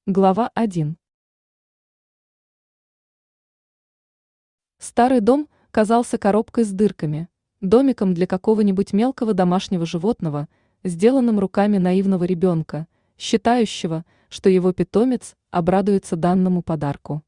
Глава 1. Старый дом казался коробкой с дырками, домиком для какого-нибудь мелкого домашнего животного, сделанным руками наивного ребенка, считающего, что его питомец обрадуется данному подарку.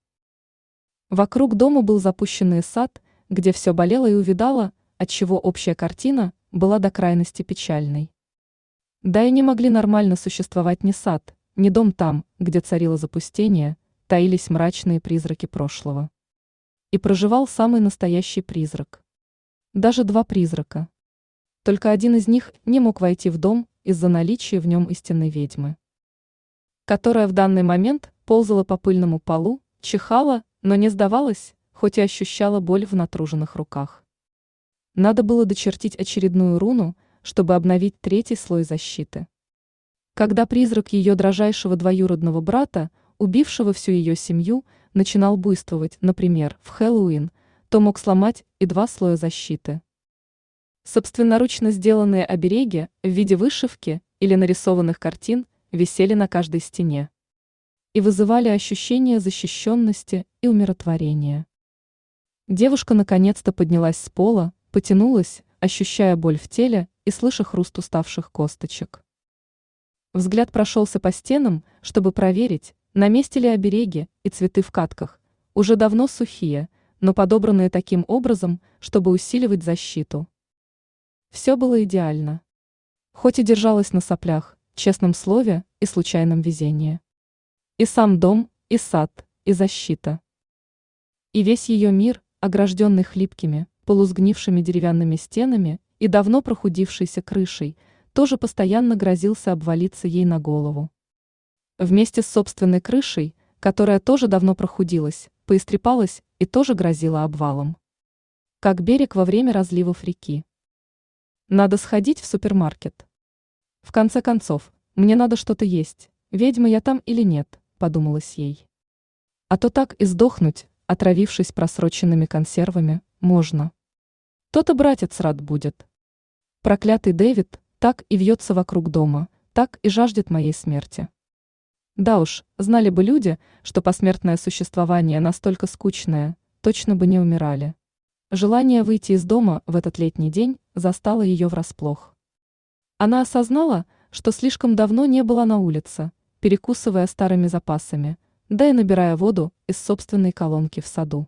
Вокруг дома был запущенный сад, где все болело и увядало, отчего общая картина была до крайности печальной. Да и не могли нормально существовать ни сад, ни дом там, где царило запустение, таились мрачные призраки прошлого. И проживал самый настоящий призрак. Даже два призрака. Только один из них не мог войти в дом из-за наличия в нем истинной ведьмы, которая в данный момент ползала по пыльному полу, чихала, но не сдавалась, хоть и ощущала боль в натруженных руках. Надо было дочертить очередную руну, чтобы обновить третий слой защиты. Когда призрак ее дрожайшего двоюродного брата, убившего всю ее семью, начинал буйствовать, например, в Хэллоуин, то мог сломать и два слоя защиты. Собственноручно сделанные обереги в виде вышивки или нарисованных картин висели на каждой стене и вызывали ощущение защищенности и умиротворения. Девушка наконец-то поднялась с пола, потянулась, ощущая боль в теле и слыша хруст уставших косточек. Взгляд прошелся по стенам, чтобы проверить, на месте ли обереги и цветы в катках, уже давно сухие, но подобранные таким образом, чтобы усиливать защиту. Все было идеально. Хоть и держалась на соплях, честном слове и случайном везении. И сам дом, и сад, и защита. И весь ее мир, огражденный хлипкими, полусгнившими деревянными стенами и давно прохудившейся крышей, тоже постоянно грозился обвалиться ей на голову. Вместе с собственной крышей, которая тоже давно прохудилась, поистрепалась и тоже грозила обвалом. Как берег во время разливов реки. Надо сходить в супермаркет. В конце концов, мне надо что-то есть, ведьма я там или нет, подумалось ей. А то так и сдохнуть, отравившись просроченными консервами, можно. То-то братец рад будет. Проклятый Дэвид так и вьется вокруг дома, так и жаждет моей смерти. Да уж, знали бы люди, что посмертное существование настолько скучное, точно бы не умирали. Желание выйти из дома в этот летний день застало ее врасплох. Она осознала, что слишком давно не была на улице, перекусывая старыми запасами, да и набирая воду из собственной колонки в саду.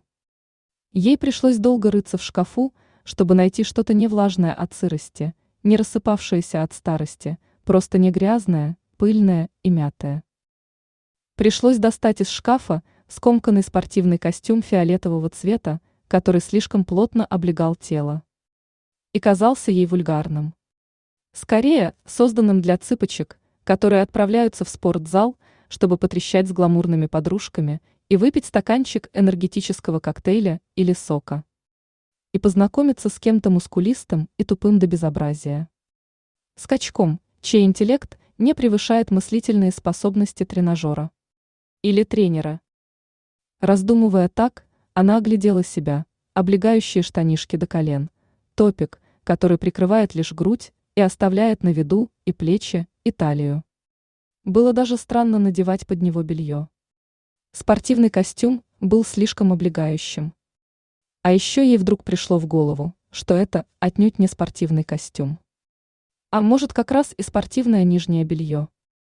Ей пришлось долго рыться в шкафу, чтобы найти что-то не влажное от сырости, не рассыпавшееся от старости, просто не грязное, пыльное и мятое. Пришлось достать из шкафа скомканный спортивный костюм фиолетового цвета, который слишком плотно облегал тело. И казался ей вульгарным. Скорее, созданным для цыпочек, которые отправляются в спортзал, чтобы потрещать с гламурными подружками и выпить стаканчик энергетического коктейля или сока. И познакомиться с кем-то мускулистым и тупым до безобразия. Скачком, чей интеллект не превышает мыслительные способности тренажера. Или тренера. Раздумывая так, она оглядела себя, облегающие штанишки до колен, топик, который прикрывает лишь грудь и оставляет на виду и плечи, и талию. Было даже странно надевать под него белье. Спортивный костюм был слишком облегающим. А еще ей вдруг пришло в голову, что это отнюдь не спортивный костюм. А может, как раз и спортивное нижнее белье.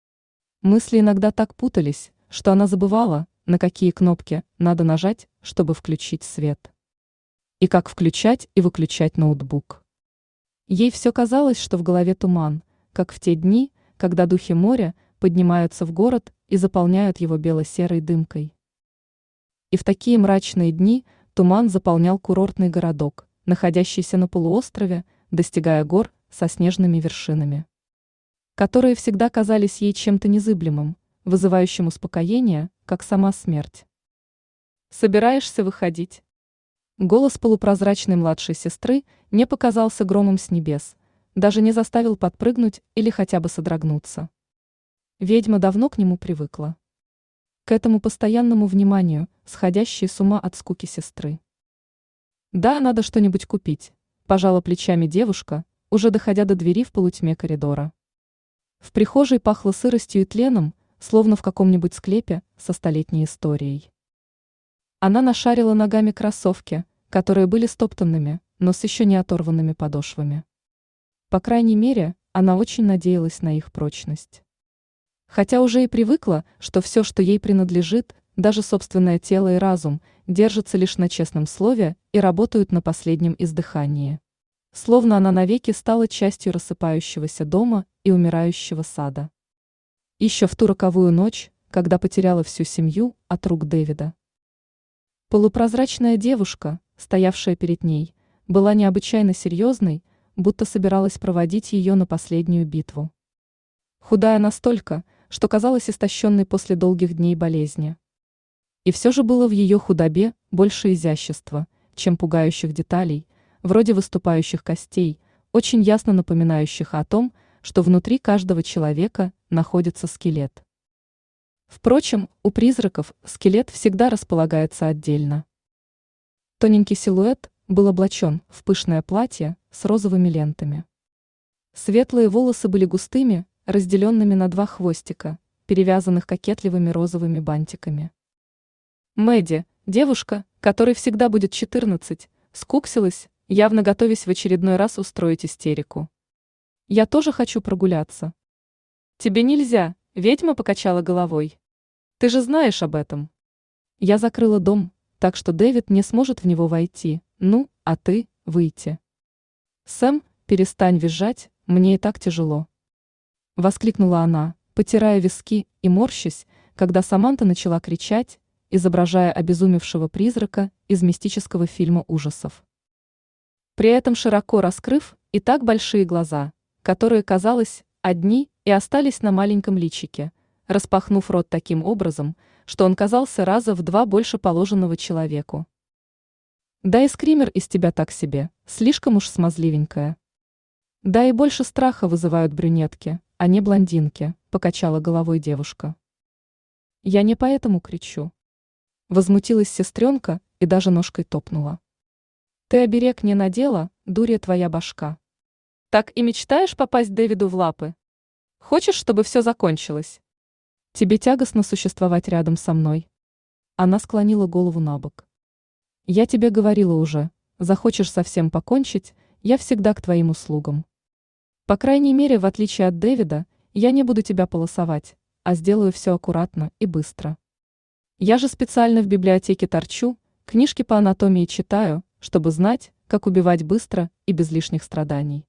Мысли иногда так путались, что она забывала, на какие кнопки надо нажать, чтобы включить свет. И как включать и выключать ноутбук. Ей все казалось, что в голове туман, как в те дни, когда духи моря поднимаются в город и заполняют его бело-серой дымкой. И в такие мрачные дни туман заполнял курортный городок, находящийся на полуострове, достигая гор со снежными вершинами, которые всегда казались ей чем-то незыблемым, вызывающим успокоение, как сама смерть. «Собираешься выходить?» Голос полупрозрачной младшей сестры не показался громом с небес, даже не заставил подпрыгнуть или хотя бы содрогнуться. Ведьма давно к нему привыкла. К этому постоянному вниманию, сходящей с ума от скуки сестры. «Да, надо что-нибудь купить», – пожала плечами девушка, уже доходя до двери в полутьме коридора. В прихожей пахло сыростью и тленом, словно в каком-нибудь склепе со столетней историей. Она нашарила ногами кроссовки, которые были стоптанными, но с еще не оторванными подошвами. По крайней мере, она очень надеялась на их прочность. Хотя уже и привыкла, что все, что ей принадлежит, даже собственное тело и разум, держатся лишь на честном слове и работают на последнем издыхании. Словно она навеки стала частью рассыпающегося дома и умирающего сада. Еще в ту роковую ночь, когда потеряла всю семью от рук Дэвида. Полупрозрачная девушка, стоявшая перед ней, была необычайно серьезной, будто собиралась проводить ее на последнюю битву. Худая настолько, что казалась истощенной после долгих дней болезни. И все же было в ее худобе больше изящества, чем пугающих деталей, вроде выступающих костей, очень ясно напоминающих о том, что внутри каждого человека находится скелет. Впрочем, у призраков скелет всегда располагается отдельно. Тоненький силуэт был облачен в пышное платье с розовыми лентами. Светлые волосы были густыми, разделенными на два хвостика, перевязанных кокетливыми розовыми бантиками. Мэдди, девушка, которой всегда будет 14, скуксилась, явно готовясь в очередной раз устроить истерику. «Я тоже хочу прогуляться». «Тебе нельзя», — ведьма покачала головой. «Ты же знаешь об этом». «Я закрыла дом, так что Дэвид не сможет в него войти, ну, а ты — выйти». «Сэм, перестань визжать, мне и так тяжело». Воскликнула она, потирая виски и морщась, когда Саманта начала кричать, изображая обезумевшего призрака из мистического фильма ужасов. При этом широко раскрыв и так большие глаза, которые, казалось, одни и остались на маленьком личике, распахнув рот таким образом, что он казался раза в два больше положенного человеку. Да и скример из тебя так себе, слишком уж смазливенькая. Да и больше страха вызывают брюнетки, а не блондинки, покачала головой девушка. Я не поэтому кричу. Возмутилась сестренка и даже ножкой топнула. Ты оберег не надела, дурья твоя башка. Так и мечтаешь попасть Дэвиду в лапы? Хочешь, чтобы все закончилось? Тебе тягостно существовать рядом со мной. Она склонила голову набок. Я тебе говорила уже, захочешь совсем покончить, я всегда к твоим услугам. По крайней мере, в отличие от Дэвида, я не буду тебя полосовать, а сделаю все аккуратно и быстро. Я же специально в библиотеке торчу, книжки по анатомии читаю, чтобы знать, как убивать быстро и без лишних страданий.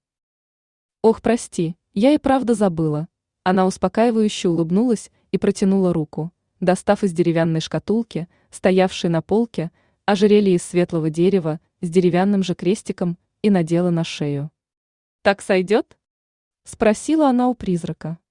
Ох, прости, я и правда забыла. Она успокаивающе улыбнулась и протянула руку, достав из деревянной шкатулки, стоявшей на полке, ожерелье из светлого дерева с деревянным же крестиком, и надела на шею. «Так сойдет?» – спросила она у призрака.